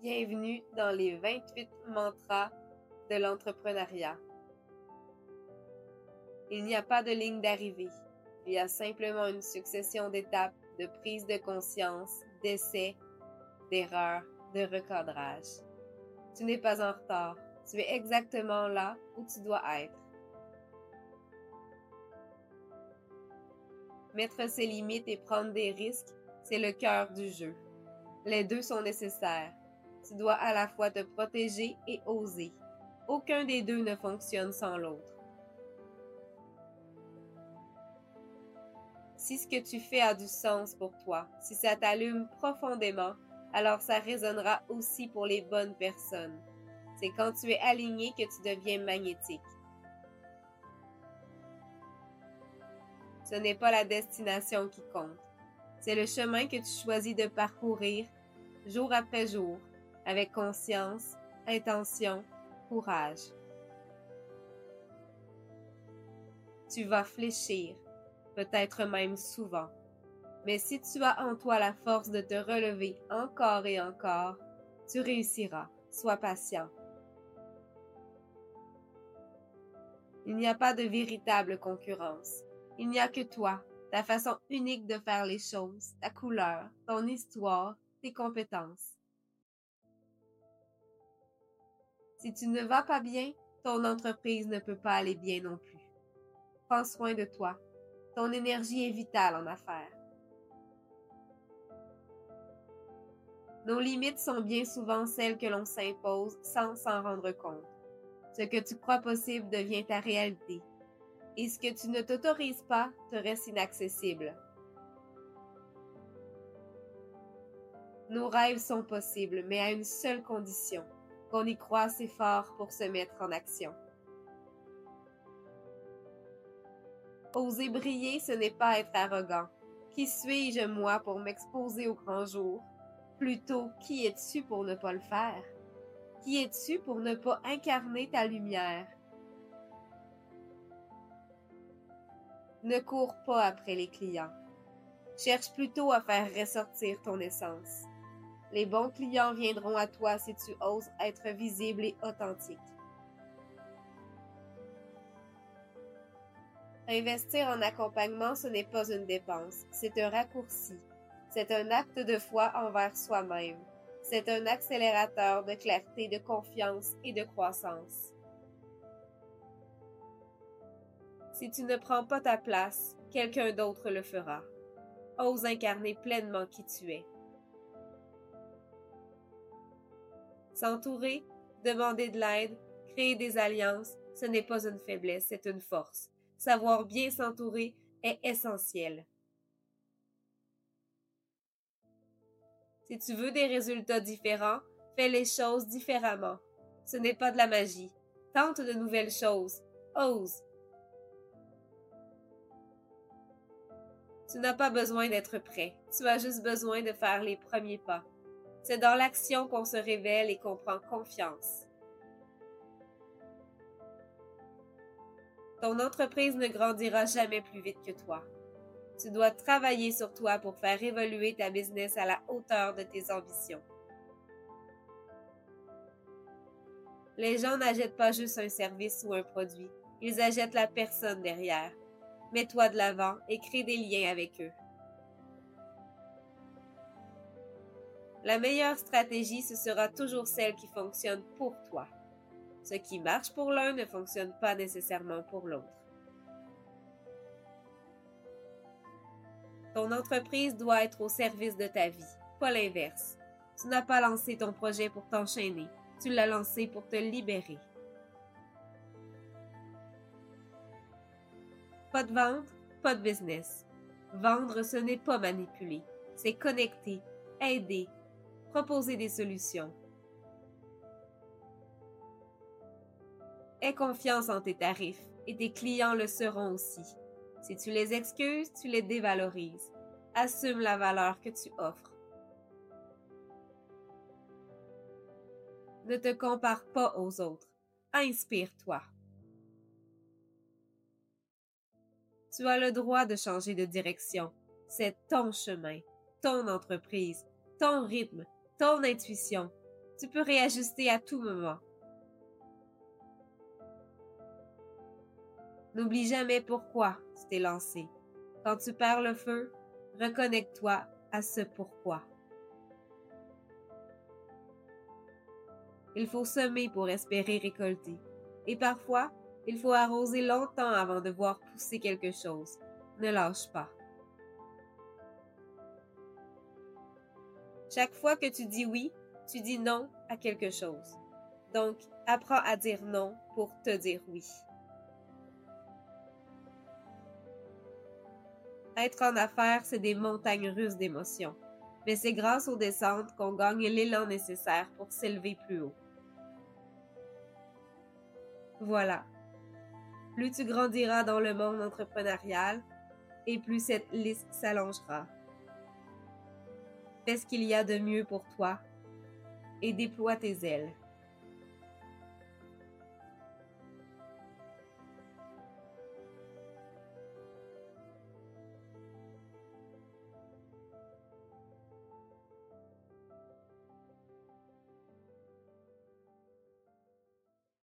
Bienvenue dans les 28 mantras de l'entrepreneuriat. Il n'y a pas de ligne d'arrivée. Il y a simplement une succession d'étapes, de prise de conscience, d'essais, d'erreurs, de recadrage. Tu n'es pas en retard. Tu es exactement là où tu dois être. Mettre ses limites et prendre des risques, c'est le cœur du jeu. Les deux sont nécessaires. Tu dois à la fois te protéger et oser. Aucun des deux ne fonctionne sans l'autre. Si ce que tu fais a du sens pour toi, si ça t'allume profondément, alors ça résonnera aussi pour les bonnes personnes. C'est quand tu es aligné que tu deviens magnétique. Ce n'est pas la destination qui compte. C'est le chemin que tu choisis de parcourir jour après jour, avec conscience, intention, courage. Tu vas fléchir, peut-être même souvent. Mais si tu as en toi la force de te relever encore et encore, tu réussiras. Sois patient. Il n'y a pas de véritable concurrence. Il n'y a que toi, ta façon unique de faire les choses, ta couleur, ton histoire, tes compétences. Si tu ne vas pas bien, ton entreprise ne peut pas aller bien non plus. Prends soin de toi. Ton énergie est vitale en affaires. Nos limites sont bien souvent celles que l'on s'impose sans s'en rendre compte. Ce que tu crois possible devient ta réalité. Et ce que tu ne t'autorises pas te reste inaccessible. Nos rêves sont possibles, mais à une seule condition, qu'on y croit assez fort pour se mettre en action. Oser briller, ce n'est pas être arrogant. Qui suis-je, moi, pour m'exposer au grand jour? Plutôt, qui es-tu pour ne pas le faire? Qui es-tu pour ne pas incarner ta lumière? Ne cours pas après les clients. Cherche plutôt à faire ressortir ton essence. Les bons clients viendront à toi si tu oses être visible et authentique. Investir en accompagnement, ce n'est pas une dépense, c'est un raccourci. C'est un acte de foi envers soi-même. C'est un accélérateur de clarté, de confiance et de croissance. Si tu ne prends pas ta place, quelqu'un d'autre le fera. Ose incarner pleinement qui tu es. S'entourer, demander de l'aide, créer des alliances, ce n'est pas une faiblesse, c'est une force. Savoir bien s'entourer est essentiel. Si tu veux des résultats différents, fais les choses différemment. Ce n'est pas de la magie. Tente de nouvelles choses. Ose. Tu n'as pas besoin d'être prêt. Tu as juste besoin de faire les premiers pas. C'est dans l'action qu'on se révèle et qu'on prend confiance. Ton entreprise ne grandira jamais plus vite que toi. Tu dois travailler sur toi pour faire évoluer ta business à la hauteur de tes ambitions. Les gens n'achètent pas juste un service ou un produit, ils achètent la personne derrière. Mets-toi de l'avant et crée des liens avec eux. La meilleure stratégie, ce sera toujours celle qui fonctionne pour toi. Ce qui marche pour l'un ne fonctionne pas nécessairement pour l'autre. Ton entreprise doit être au service de ta vie, pas l'inverse. Tu n'as pas lancé ton projet pour t'enchaîner, tu l'as lancé pour te libérer. Pas de vente, pas de business. Vendre, ce n'est pas manipuler, c'est connecter, aider, proposer des solutions. Aie confiance en tes tarifs et tes clients le seront aussi. Si tu les excuses, tu les dévalorises. Assume la valeur que tu offres. Ne te compare pas aux autres. Inspire-toi. Tu as le droit de changer de direction. C'est ton chemin, ton entreprise, ton rythme, ton intuition. Tu peux réajuster à tout moment. N'oublie jamais pourquoi tu t'es lancé. Quand tu perds le feu, reconnecte-toi à ce pourquoi. Il faut semer pour espérer récolter. Et parfois, il faut arroser longtemps avant de voir pousser quelque chose. Ne lâche pas. Chaque fois que tu dis oui, tu dis non à quelque chose. Donc, apprends à dire non pour te dire oui. Être en affaires, c'est des montagnes russes d'émotions. Mais c'est grâce aux descentes qu'on gagne l'élan nécessaire pour s'élever plus haut. Voilà. Plus tu grandiras dans le monde entrepreneurial, et plus cette liste s'allongera. Fais ce qu'il y a de mieux pour toi et déploie tes ailes.